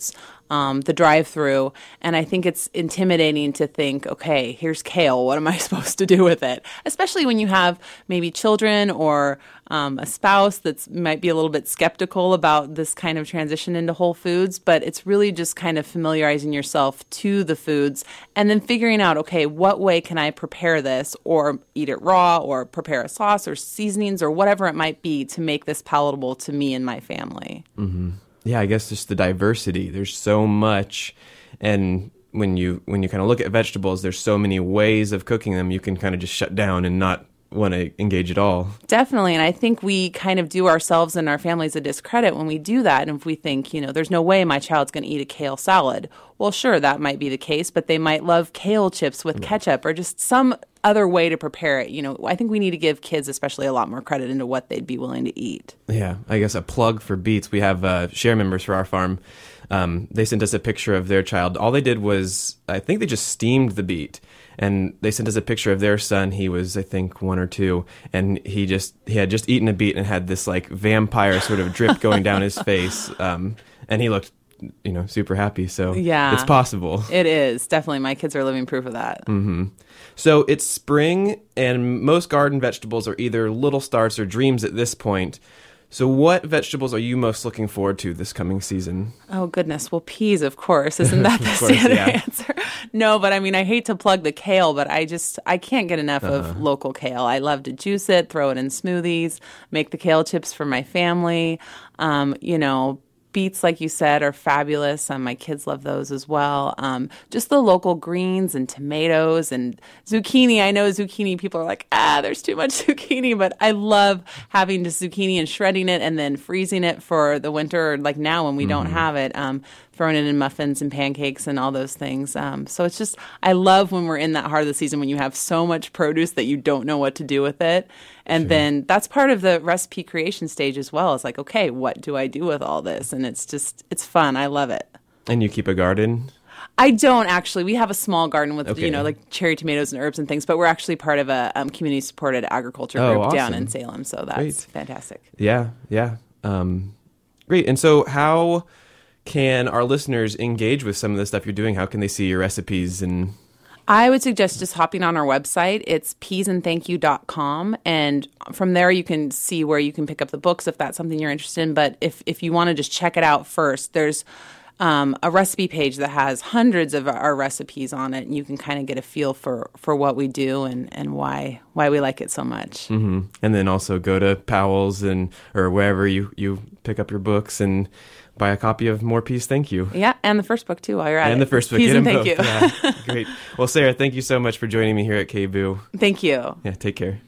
um, the drive-through, and I think it's intimidating to think, okay, here's kale. What am I supposed to do with it? Especially when you have maybe children or um, a spouse that might be a little bit skeptical about this kind of transition into whole foods. But it's really just kind of familiarizing yourself to the foods and then figuring out, okay, what way can I prepare this, or eat it raw, or prepare a sauce or seasonings or whatever it might be to make this palatable to me and my family. Mm-hmm. Yeah, I guess just the diversity. There's so much, and when you when you kind of look at vegetables, there's so many ways of cooking them. You can kind of just shut down and not want to engage at all. Definitely, and I think we kind of do ourselves and our families a discredit when we do that. And if we think, you know, there's no way my child's going to eat a kale salad. Well, sure, that might be the case, but they might love kale chips with ketchup or just some other way to prepare it. You know, I think we need to give kids especially a lot more credit into what they'd be willing to eat. Yeah, I guess a plug for beets. We have uh, share members for our farm. Um, they sent us a picture of their child. All they did was, I think they just steamed the beet. And they sent us a picture of their son. He was, I think, one or two, and he just he had just eaten a beet and had this like vampire sort of drip going down his face, um, and he looked, you know, super happy. So yeah, it's possible. It is definitely. My kids are living proof of that. Mm-hmm. So it's spring, and most garden vegetables are either little starts or dreams at this point. So what vegetables are you most looking forward to this coming season? Oh, goodness. Well, peas, of course. Isn't that the course, standard yeah. answer? No, but I mean, I hate to plug the kale, but I just, I can't get enough Uh-huh. of local kale. I love to juice it, throw it in smoothies, make the kale chips for my family. Um, you know, beets, like you said, are fabulous. Um, my kids love those as well. Um, just the local greens and tomatoes and zucchini. I know zucchini, people are like, ah, there's too much zucchini, but I love having just zucchini and shredding it and then freezing it for the winter, like now when we mm-hmm. don't have it, um, throwing it in muffins and pancakes and all those things. Um, so it's just, I love when we're in that heart of the season when you have so much produce that you don't know what to do with it. And sure. then that's part of the recipe creation stage as well. It's like, okay, what do I do with all this? And it's just, it's fun. I love it. And you keep a garden? I don't actually. We have a small garden with, okay. you know, like cherry tomatoes and herbs and things, but we're actually part of a um, community-supported agriculture oh, group awesome. down in Salem. So that's Great. fantastic. Yeah, yeah. Um, great. And so how can our listeners engage with some of the stuff you're doing? How can they see your recipes? And I would suggest just hopping on our website. It's peas and thank you dot com. And from there, you can see where you can pick up the books if that's something you're interested in. But if, if you want to just check it out first, there's um, a recipe page that has hundreds of our recipes on it. And you can kind of get a feel for, for what we do and, and why why we like it so much. Mm-hmm. And then also go to Powell's and or wherever you, you pick up your books and buy a copy of More Peas, Thank You. Yeah, and the first book, too, while you're at and it. And the first book. Peas Get and them Thank both. You. Yeah, great. Well, Sarah, thank you so much for joining me here at K B O O. Thank you. Yeah, take care.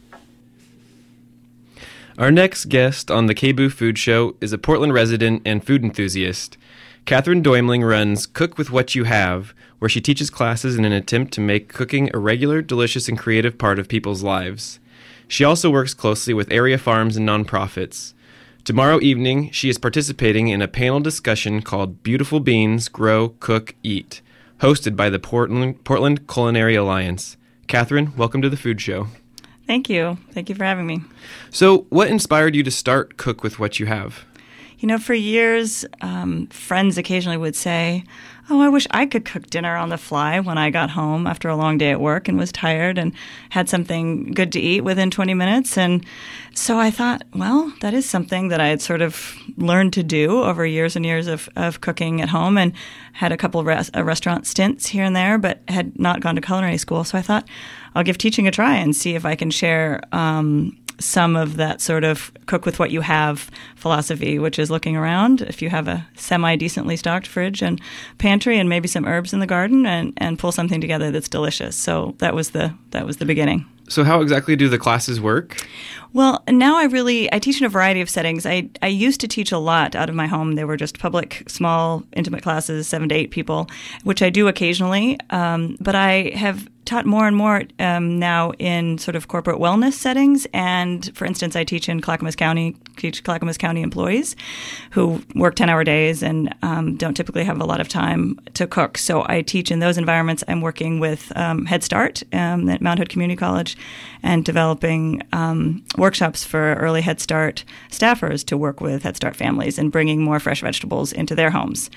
Our next guest on the K B O O Food Show is a Portland resident and food enthusiast. Catherine Doimling runs Cook With What You Have, where she teaches classes in an attempt to make cooking a regular, delicious, and creative part of people's lives. She also works closely with area farms and nonprofits. Tomorrow evening, she is participating in a panel discussion called Beautiful Beans, Grow, Cook, Eat, hosted by the Portland, Portland Culinary Alliance. Catherine, welcome to the Food Show. Thank you. Thank you for having me. So, what inspired you to start Cook With What You Have? You know, for years, um, friends occasionally would say, oh, I wish I could cook dinner on the fly when I got home after a long day at work and was tired and had something good to eat within twenty minutes. And so I thought, well, that is something that I had sort of learned to do over years and years of, of cooking at home, and had a couple of res- uh, restaurant stints here and there, but had not gone to culinary school. So I thought I'll give teaching a try and see if I can share um, some of that sort of cook with what you have philosophy, which is looking around. If you have a semi-decently stocked fridge and pantry and maybe some herbs in the garden, and, and pull something together that's delicious. So that was the that was the beginning. So how exactly do the classes work? Well, now I really, I teach in a variety of settings. I, I used to teach a lot out of my home. They were just public, small, intimate classes, seven to eight people, which I do occasionally. Um, but I have taught more and more um, now in sort of corporate wellness settings. And for instance, I teach in Clackamas County, teach Clackamas County employees who work ten-hour days and um, don't typically have a lot of time to cook. So I teach in those environments. I'm working with um, Head Start um, at Mount Hood Community College and developing um, workshops for early Head Start staffers to work with Head Start families and bringing more fresh vegetables into their homes.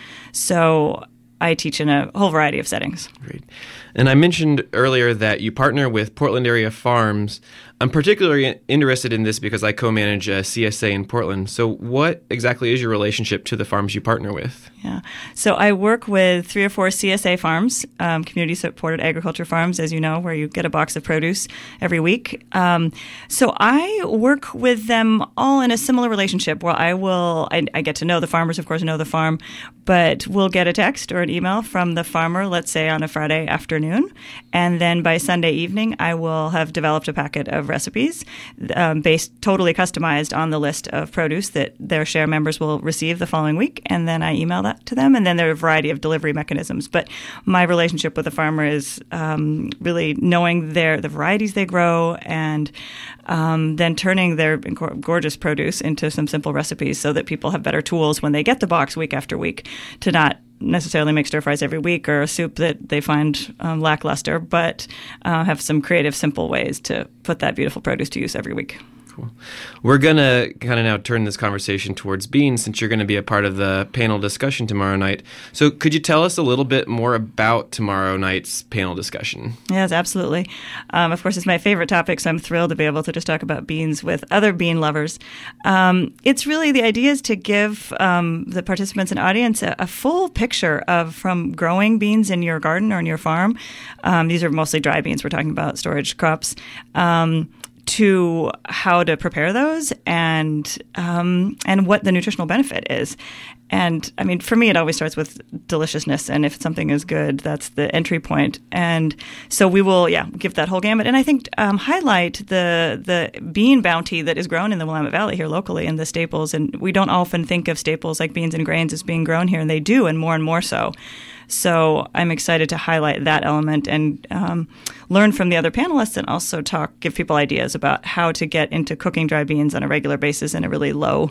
So I teach in a whole variety of settings. Great. And I mentioned earlier that you partner with Portland area farms. I'm particularly interested in this because I co-manage a C S A in Portland. So what exactly is your relationship to the farms you partner with? Yeah. So I work with three or four C S A farms, um, community-supported agriculture farms, as you know, where you get a box of produce every week. Um, so I work with them all in a similar relationship where I will, I, I get to know the farmers, of course, know the farm, but we'll get a text or an email from the farmer, let's say on a Friday afternoon. And then by Sunday evening, I will have developed a packet of recipes um, based, totally customized on the list of produce that their share members will receive the following week. And then I email that to them. And then there are a variety of delivery mechanisms. But my relationship with the farmer is um, really knowing their the varieties they grow and um, then turning their gorgeous produce into some simple recipes so that people have better tools when they get the box week after week to not necessarily make stir fries every week or a soup that they find um, lackluster, but uh, have some creative, simple ways to put that beautiful produce to use every week. Cool. We're going to kind of now turn this conversation towards beans since you're going to be a part of the panel discussion tomorrow night. So could you tell us a little bit more about tomorrow night's panel discussion? Yes, absolutely. Um, of course, it's my favorite topic, so I'm thrilled to be able to just talk about beans with other bean lovers. Um, it's really the idea is to give um, the participants and audience a, a full picture of from growing beans in your garden or in your farm. Um, these are mostly dry beans. We're talking about storage crops. Um, to how to prepare those and um, and what the nutritional benefit is. And I mean, for me, it always starts with deliciousness. And if something is good, that's the entry point. And so we will, yeah, give that whole gamut. And I think um, highlight the the bean bounty that is grown in the Willamette Valley here locally and the staples. And we don't often think of staples like beans and grains as being grown here, and they do, and more and more so. So I'm excited to highlight that element and um, learn from the other panelists and also talk, give people ideas about how to get into cooking dry beans on a regular basis in a really low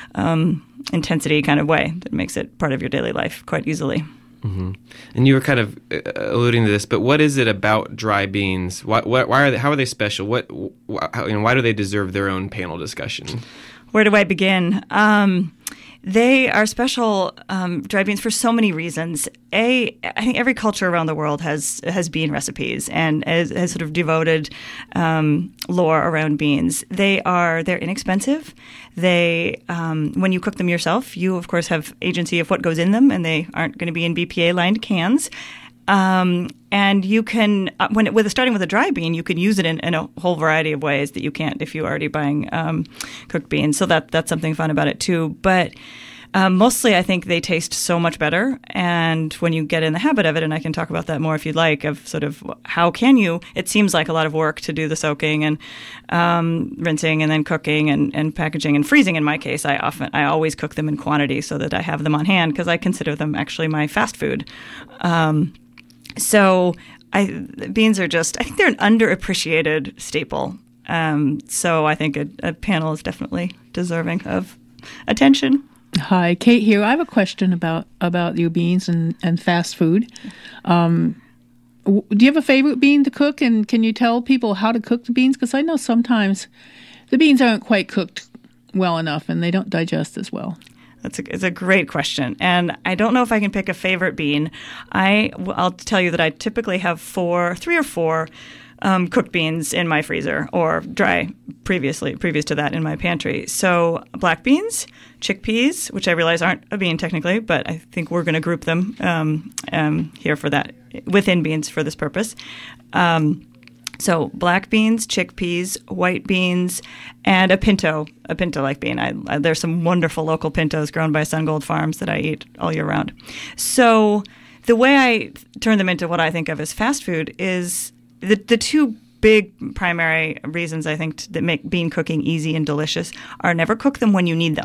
um, intensity kind of way that makes it part of your daily life quite easily. Mm-hmm. And you were kind of uh, alluding to this, but what is it about dry beans? Why, why, why are they? How are they special? What? Why, how, you know, why do they deserve their own panel discussion? Where do I begin? Um, They are special um, dry beans for so many reasons. A, I think every culture around the world has has bean recipes and has, has sort of devoted um, lore around beans. They are they're inexpensive. They um, when you cook them yourself, you of course have agency of what goes in them, and they aren't going to be in B P A lined cans. Um, and you can, uh, when it, with starting with a dry bean, you can use it in, in a whole variety of ways that you can't if you're already buying um, cooked beans. So that that's something fun about it too. But um, mostly, I think they taste so much better. And when you get in the habit of it, and I can talk about that more if you'd like, of sort of how can you? It seems like a lot of work to do the soaking and um, rinsing and then cooking and, and packaging and freezing. In my case, I often, I always cook them in quantity so that I have them on hand because I consider them actually my fast food. Um, So I, beans are just, I think they're an underappreciated staple. Um, so I think a, a panel is definitely deserving of attention. Hi, Kate here. I have a question about, about your beans and, and fast food. Um, w- do you have a favorite bean to cook? And can you tell people how to cook the beans? Because I know sometimes the beans aren't quite cooked well enough and they don't digest as well. That's a, it's a great question. And I don't know if I can pick a favorite bean. I, I'll tell you that I typically have four, three or four um, cooked beans in my freezer or dry previously, previous to that in my pantry. So black beans, chickpeas, which I realize aren't a bean technically, but I think we're going to group them um, um, here for that, within beans for this purpose. Um So black beans, chickpeas, white beans, and a pinto, a pinto-like bean. I, I, there's some wonderful local pintos grown by Sungold Farms that I eat all year round. So the way I turn them into what I think of as fast food is the the two big primary reasons I think that make bean cooking easy and delicious are never cook them when you need them.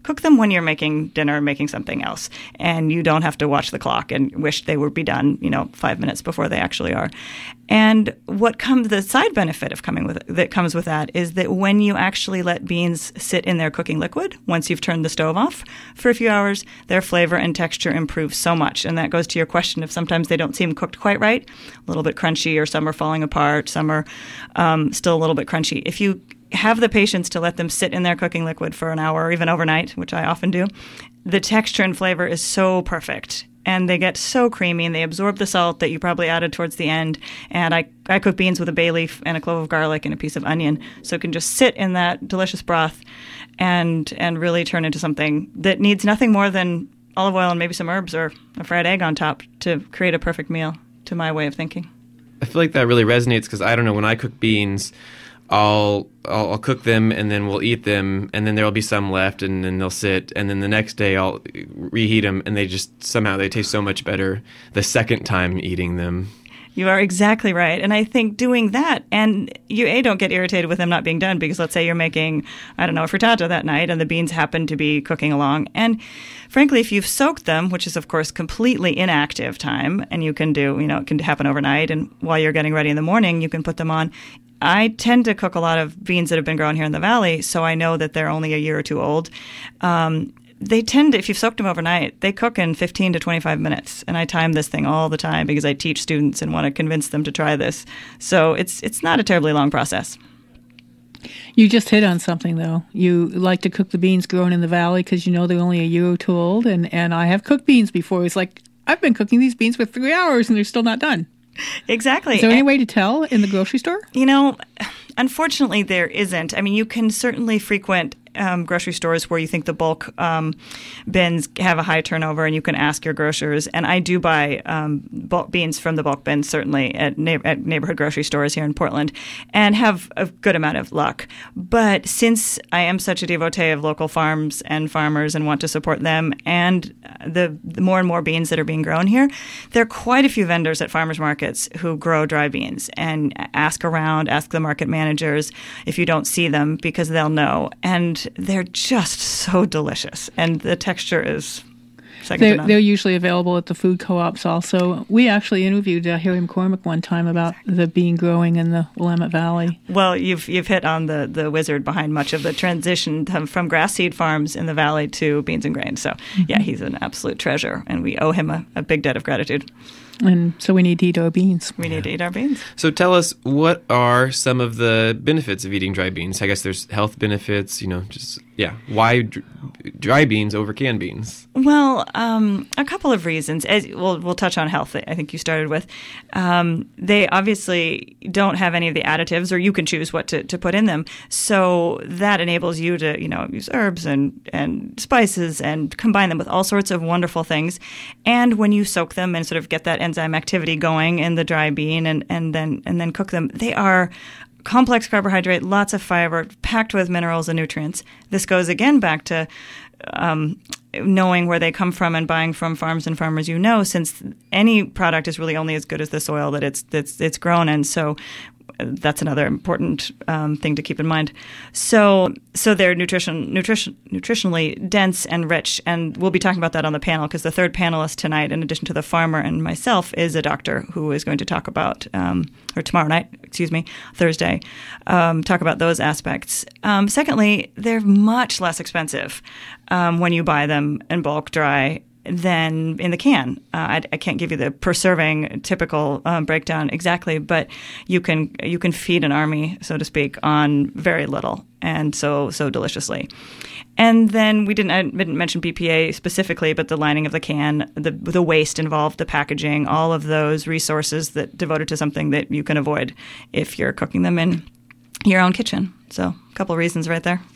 Cook them when you're making dinner or making something else, and you don't have to watch the clock and wish they would be done, you know, five minutes before they actually are. And what comes, the side benefit of coming with that comes with that is that when you actually let beans sit in their cooking liquid, once you've turned the stove off for a few hours, their flavor and texture improve so much. And that goes to your question if sometimes they don't seem cooked quite right, a little bit crunchy, or some are falling apart, some are um, still a little bit crunchy. If you have the patience to let them sit in their cooking liquid for an hour or even overnight, which I often do, the texture and flavor is so perfect. And they get so creamy, and they absorb the salt that you probably added towards the end. And I, I cook beans with a bay leaf and a clove of garlic and a piece of onion, so it can just sit in that delicious broth and and really turn into something that needs nothing more than olive oil and maybe some herbs or a fried egg on top to create a perfect meal, to my way of thinking. I feel like that really resonates because, I don't know, when I cook beans, I'll, I'll I'll cook them and then we'll eat them, and then there'll be some left, and then they'll sit, and then the next day I'll reheat them, and they just somehow they taste so much better the second time eating them. You are exactly right. And I think doing that, and you, A, don't get irritated with them not being done, because let's say you're making, I don't know, a frittata that night and the beans happen to be cooking along. And frankly, if you've soaked them, which is, of course, completely inactive time, and you can do, you know, it can happen overnight, and while you're getting ready in the morning, you can put them on. I tend to cook a lot of beans that have been grown here in the valley, so I know that they're only a year or two old. Um, They tend to, if you've soaked them overnight, they cook in fifteen to twenty-five minutes. And I time this thing all the time because I teach students and want to convince them to try this. So it's it's not a terribly long process. You just hit on something, though. You like to cook the beans grown in the valley because you know they're only a year or two old. And, and I have cooked beans before. It's like, I've been cooking these beans for three hours and they're still not done. Exactly. Is there any way to tell in the grocery store? You know, unfortunately, there isn't. I mean, you can certainly frequent um, grocery stores where you think the bulk um, bins have a high turnover, and you can ask your grocers. And I do buy um, bulk beans from the bulk bins, certainly at, na- at neighborhood grocery stores here in Portland, and have a good amount of luck. But since I am such a devotee of local farms and farmers and want to support them, and the, the more and more beans that are being grown here, there are quite a few vendors at farmers markets who grow dry beans, and ask around, ask the market managers if you don't see them, because they'll know. And they're just so delicious, and the texture is second they're, to none. They're usually available at the food co-ops also. We actually interviewed uh, Harry McCormick one time about the bean growing in the Willamette Valley. Well, you've you've hit on the, the wizard behind much of the transition from grass seed farms in the valley to beans and grain. So, mm-hmm. yeah, he's an absolute treasure, and we owe him a, a big debt of gratitude. And so we need to eat our beans. We need to eat our beans. So tell us, what are some of the benefits of eating dry beans? I guess there's health benefits, you know, just, yeah. Why dr- dry beans over canned beans? Well, um, a couple of reasons. As we'll, we'll touch on health, I think you started with. Um, they obviously don't have any of the additives, or you can choose what to, to put in them. So that enables you to, you know, use herbs and, and spices and combine them with all sorts of wonderful things. And when you soak them and sort of get that enzyme activity going in the dry bean and, and then and then cook them, they are complex carbohydrate, lots of fiber, packed with minerals and nutrients. This goes again back to um, knowing where they come from and buying from farms and farmers you know, since any product is really only as good as the soil that it's that's it's grown in. So that's another important um, thing to keep in mind. So, so they're nutrition, nutrition, nutritionally dense and rich, and we'll be talking about that on the panel, because the third panelist tonight, in addition to the farmer and myself, is a doctor who is going to talk about, um, or tomorrow night, excuse me, Thursday, um, talk about those aspects. Um, secondly, they're much less expensive um, when you buy them in bulk dry than in the can. Uh, I, I can't give you the per serving typical um, breakdown exactly, but you can you can feed an army, so to speak, on very little, and so so deliciously. And then we didn't I didn't mention B P A specifically, but the lining of the can, the the waste involved, the packaging, all of those resources that devoted to something that you can avoid if you're cooking them in your own kitchen. So a couple of reasons right there.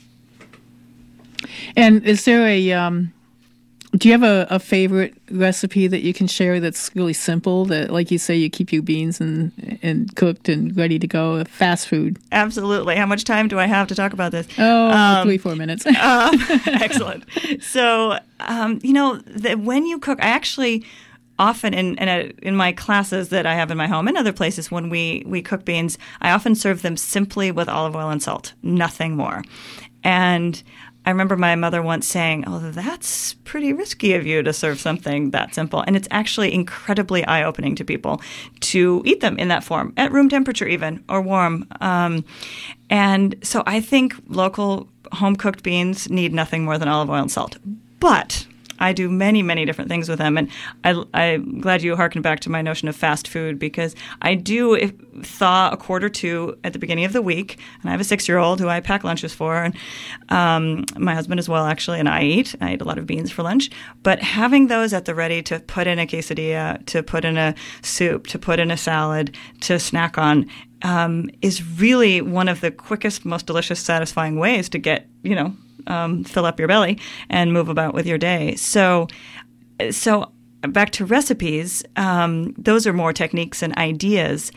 And is there a um do you have a, a favorite recipe that you can share that's really simple, that, like you say, you keep your beans and and cooked and ready to go, fast food? Absolutely. How much time do I have to talk about this? Oh, um, three, four minutes. um, excellent. So, um, you know, the, when you cook, I actually often in in, a, in my classes that I have in my home and other places, when we, we cook beans, I often serve them simply with olive oil and salt, nothing more. And I remember my mother once saying, oh, that's pretty risky of you to serve something that simple. And it's actually incredibly eye-opening to people to eat them in that form, at room temperature even, or warm. Um, and so I think local home-cooked beans need nothing more than olive oil and salt. But I do many, many different things with them. And I, I'm glad you harkened back to my notion of fast food, because I do if, thaw a quart or two at the beginning of the week. And I have a six-year-old who I pack lunches for, and um, my husband as well, actually, and I eat. I eat a lot of beans for lunch. But having those at the ready to put in a quesadilla, to put in a soup, to put in a salad, to snack on, um, is really one of the quickest, most delicious, satisfying ways to get, you know, Um, fill up your belly and move about with your day. So, so back to recipes, um, those are more techniques and ideas.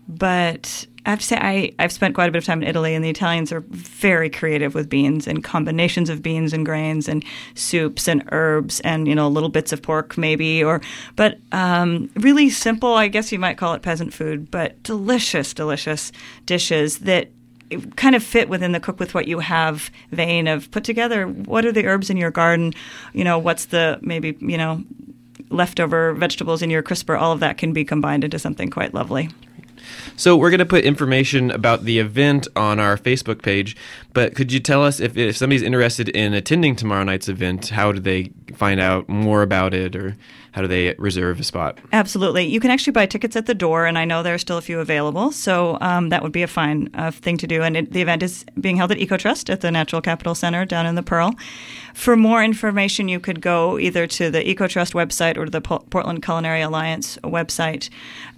But I have to say, I, I've spent quite a bit of time in Italy, and the Italians are very creative with beans and combinations of beans and grains and soups and herbs and, you know, little bits of pork maybe, or but um, really simple, I guess you might call it peasant food, but delicious, delicious dishes that kind of fit within the cook with what you have vein of put together. What are the herbs in your garden? You know, what's the maybe, you know, leftover vegetables in your crisper? All of that can be combined into something quite lovely. So we're going to put information about the event on our Facebook page, but could you tell us if, if somebody's interested in attending tomorrow night's event, how do they find out more about it, or how do they reserve a spot? Absolutely. You can actually buy tickets at the door, and I know there are still a few available, so um, that would be a fine uh, thing to do. And it, the event is being held at EcoTrust at the Natural Capital Center down in the Pearl. For more information, you could go either to the EcoTrust website or to the P- Portland Culinary Alliance website.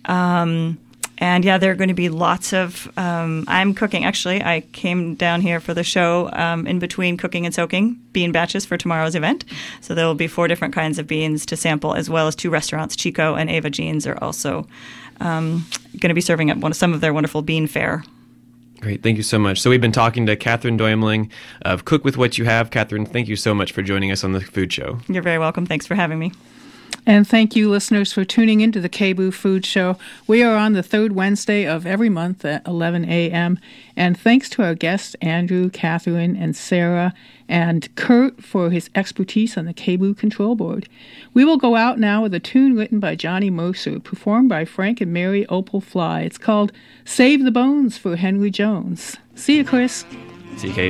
Um, And yeah, there are going to be lots of, um, I'm cooking, actually, I came down here for the show um, in between cooking and soaking bean batches for tomorrow's event. So there will be four different kinds of beans to sample, as well as two restaurants, Chico and Ava Jeans, are also um, going to be serving up one, some of their wonderful bean fare. Great. Thank you so much. So we've been talking to Catherine Doemling of Cook With What You Have. Catherine, thank you so much for joining us on the Food Show. You're very welcome. Thanks for having me. And thank you, listeners, for tuning into the K B O O Food Show. We are on the third Wednesday of every month at eleven a.m. And thanks to our guests, Andrew, Catherine, and Sarah, and Kurt for his expertise on the K B O O control board. We will go out now with a tune written by Johnny Mercer, performed by Frank and Mary Opal Fly. It's called Save the Bones for Henry Jones. See you, Chris. See you, Kate.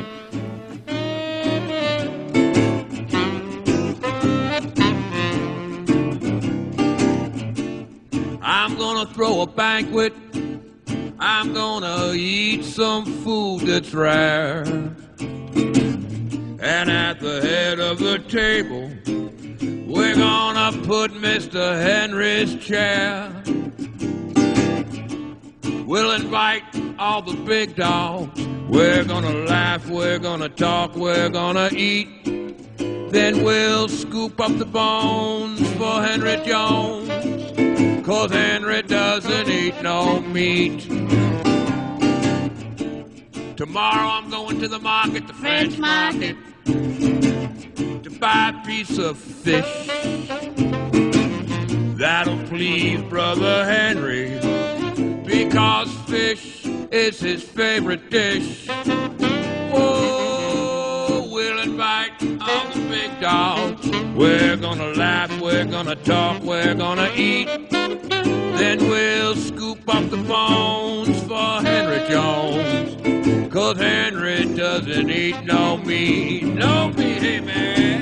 I'm gonna throw a banquet. I'm gonna eat some food that's rare. And at the head of the table, we're gonna put Mister Henry's chair. We'll invite all the big dogs. We're gonna laugh, we're gonna talk, we're gonna eat. Then we'll scoop up the bones for Henry Jones, 'cause Henry doesn't eat no meat. Tomorrow I'm going to the market, the French market, to buy a piece of fish that'll please Brother Henry, because fish is his favorite dish. Oh, we'll invite all the big dogs. We're gonna laugh, we're gonna talk, we're gonna eat. Then we'll scoop up the bones for Henry Jones, 'cause Henry doesn't eat no meat. No meat, hey man.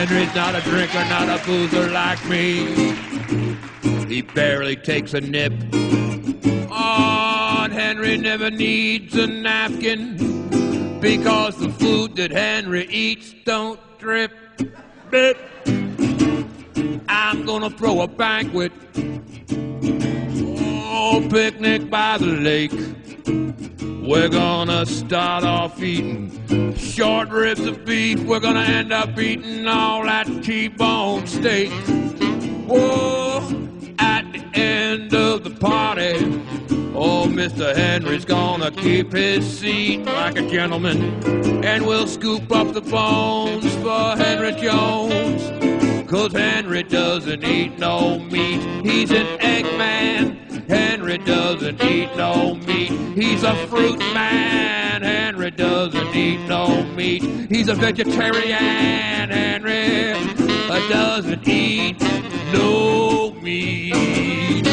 Henry's not a drinker, not a boozer like me. He barely takes a nip. Oh, and Henry never needs a napkin because the food that Henry eats don't drip. Bit. I'm gonna throw a banquet. Oh, picnic by the lake. We're gonna start off eating short ribs of beef. We're gonna end up eating all that T-bone steak. Whoa, at the end of the party, oh, Mister Henry's gonna keep his seat like a gentleman, and we'll scoop up the bones for Henry Jones. 'Cause Henry doesn't eat no meat, he's an egg man. Henry doesn't eat no meat, he's a fruit man. Henry doesn't eat no meat, he's a vegetarian. Henry doesn't eat no meat.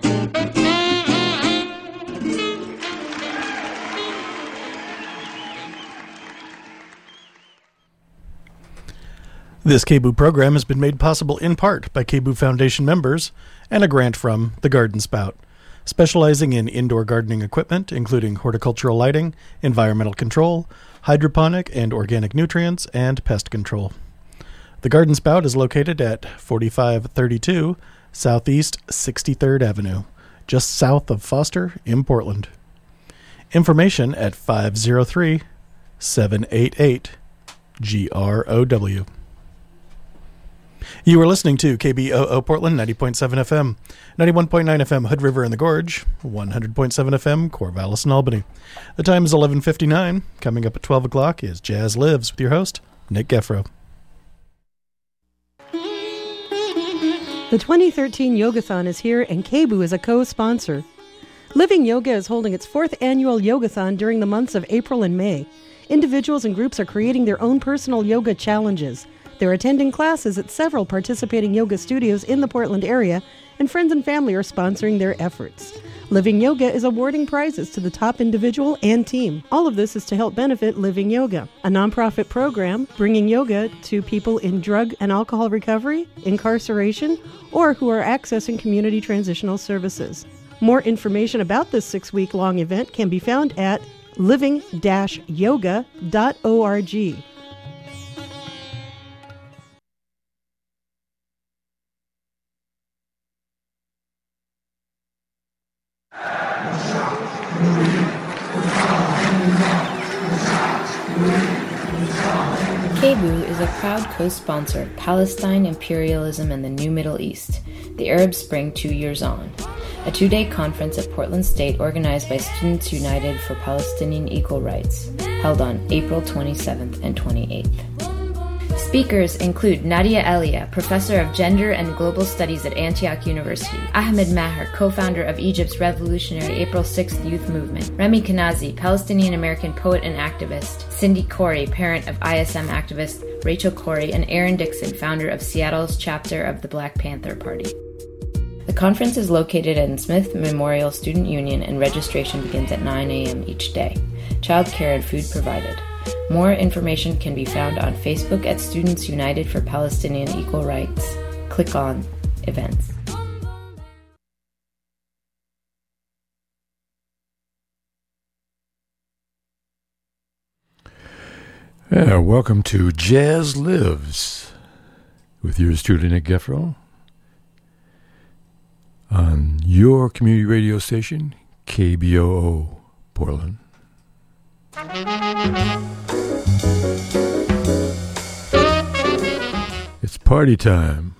This K B O O program has been made possible in part by K B O O Foundation members and a grant from The Garden Spout, specializing in indoor gardening equipment, including horticultural lighting, environmental control, hydroponic and organic nutrients, and pest control. The Garden Spout is located at forty-five thirty-two Southeast sixty-third Avenue, just south of Foster in Portland. Information at five oh three, seven eight eight, G R O W. You are listening to K B O O Portland, ninety point seven F M, ninety-one point nine F M Hood River and the Gorge, one hundred point seven F M Corvallis and Albany. The time is eleven fifty-nine. Coming up at twelve o'clock is Jazz Lives with your host, Nick Geffro. The twenty thirteen Yogathon is here, and K B O O is a co-sponsor. Living Yoga is holding its fourth annual Yogathon during the months of April and May. Individuals and groups are creating their own personal yoga challenges. They're attending classes at several participating yoga studios in the Portland area, and friends and family are sponsoring their efforts. Living Yoga is awarding prizes to the top individual and team. All of this is to help benefit Living Yoga, a nonprofit program bringing yoga to people in drug and alcohol recovery, incarceration, or who are accessing community transitional services. More information about this six-week-long event can be found at living dash yoga dot org. K B O O is a proud co-sponsor of Palestine, imperialism, and the New Middle East, the Arab Spring Two Years On, a two-day conference at Portland State organized by Students United for Palestinian Equal Rights, held on April twenty-seventh and twenty-eighth. Speakers include Nadia Elia, Professor of Gender and Global Studies at Antioch University, Ahmed Maher, co-founder of Egypt's revolutionary April sixth Youth Movement, Remy Kanazi, Palestinian-American poet and activist, Cindy Corey, parent of I S M activist Rachel Corey, and Aaron Dixon, founder of Seattle's chapter of the Black Panther Party. The conference is located in Smith Memorial Student Union, and registration begins at nine a.m. each day. Childcare and food provided. More information can be found on Facebook at Students United for Palestinian Equal Rights. Click on Events. Yeah, welcome to Jazz Lives with yours truly, Nick Geffro, on your community radio station, K B O O Portland. It's party time.